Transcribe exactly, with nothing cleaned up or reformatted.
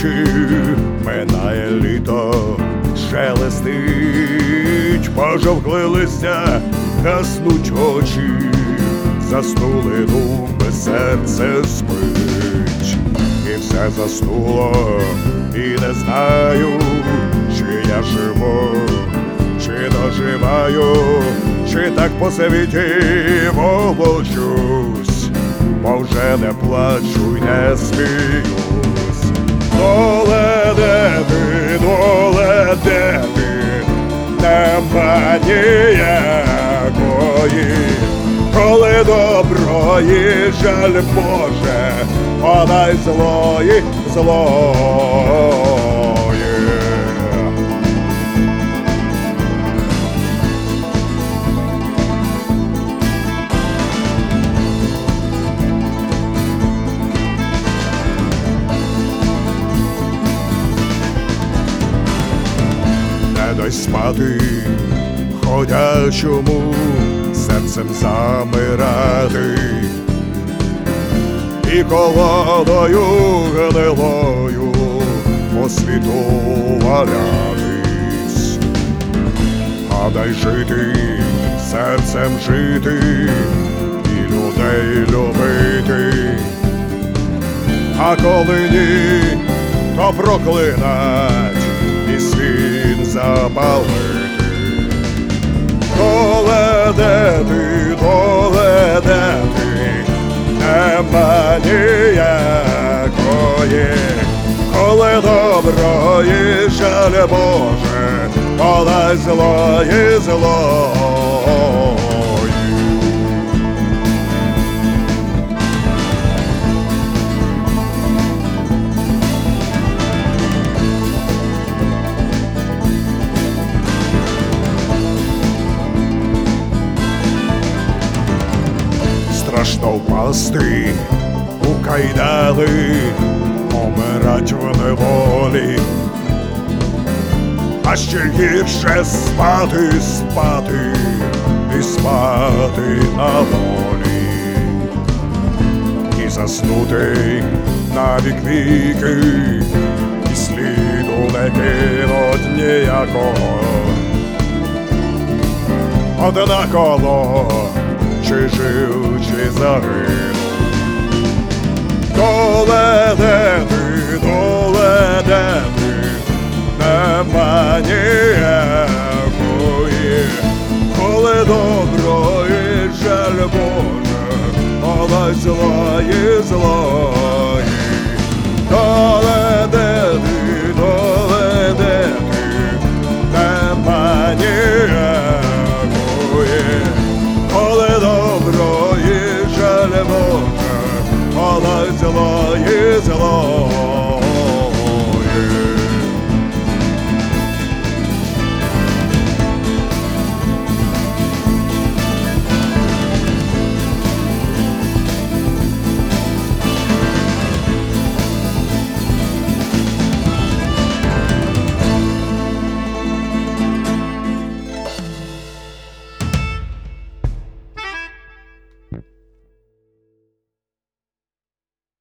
ночі, минає літо, шелестить, пожовкли листя, гаснуть очі, заснули думи, серце спить, і все заснуло, і не знаю, чи я живу, чи доживаю, чи так по світі волочусь, бо вже не плачу й не сміюсь. Доле де ти, доле де ти, нема ніякої, коли доброї, жаль Боже, подай злої, злої. Не дай спати ходячому, серцем замирати, і колодою гнилою по світу валятись. А дай жити, серцем жити, і людей любити, а коли ні, то проклинать і світ запалити. Доле де ти, доле де ти, нема ніякої, коли доброї, жаль Боже, подай злої, злої. Страшно впасти у кайдани, помирать в неволі, а ще гірше спати, спати і спати на волі, і заснути на вік-віки, і сліду не кинуть ніякого, однаково, чи жив, чи загинув. Доле де ти, доле де ти, нема ні